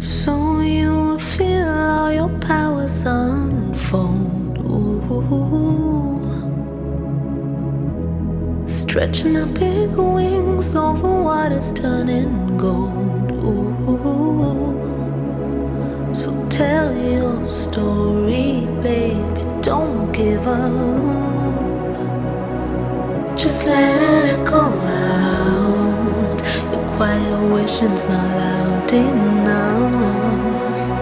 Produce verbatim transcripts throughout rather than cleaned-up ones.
So you will feel all your powers unfold. Ooh. Stretching out big wings over waters turning gold. Ooh. So tell your story, baby, don't give up. Just let it go out. Your quiet wishing's not loud enough.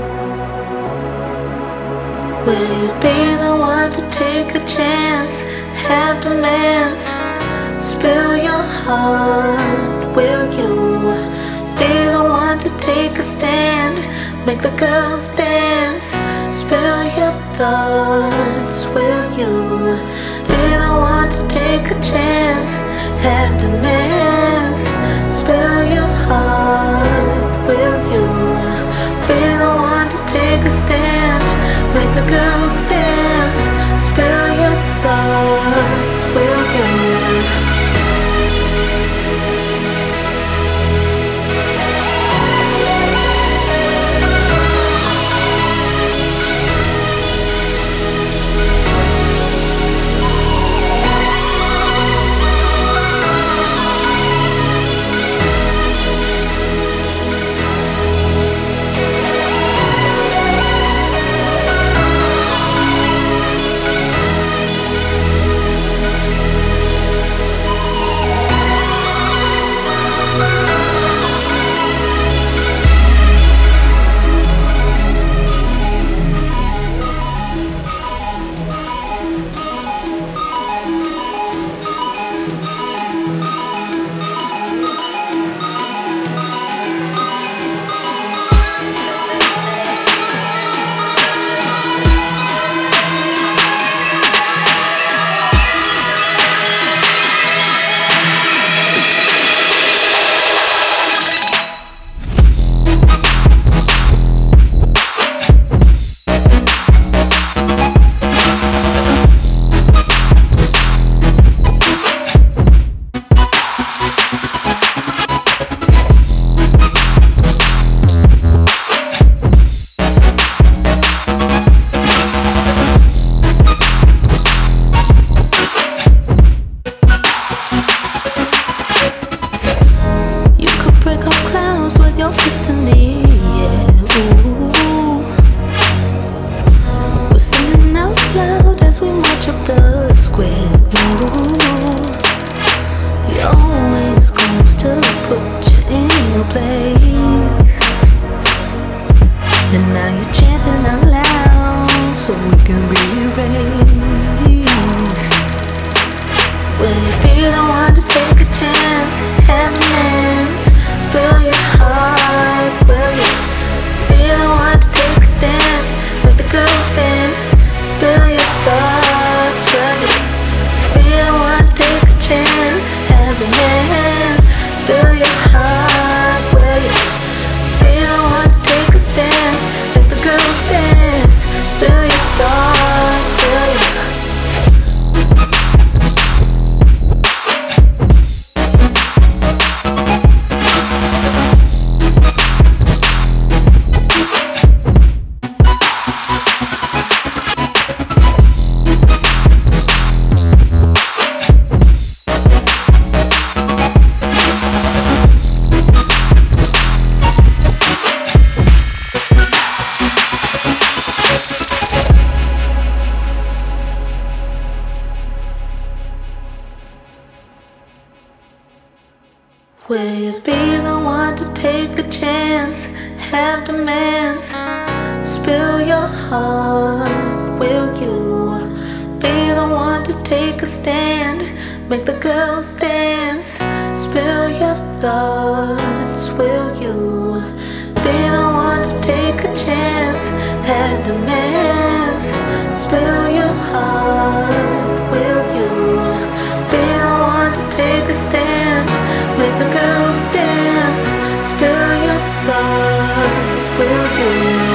Will you be the one to take a chance? Have demands, spill your heart. Will you be the one to take a stand? Make the girls dance, spill your thoughts. Will you be the one to take a chance? Have demands, spill your heart. Will you be the one to take a stand? Make the girls dance, spill your thoughts. Will you? Will you be the one to take a chance? Have demands, spill your heart. Will you be the one to take a stand? Make the girls dance, spill your thoughts. Will you be the one to take a chance? Have demands, spill your heart. Will you be the one to take a stand? Make the girls dance, spill your thoughts. Will you?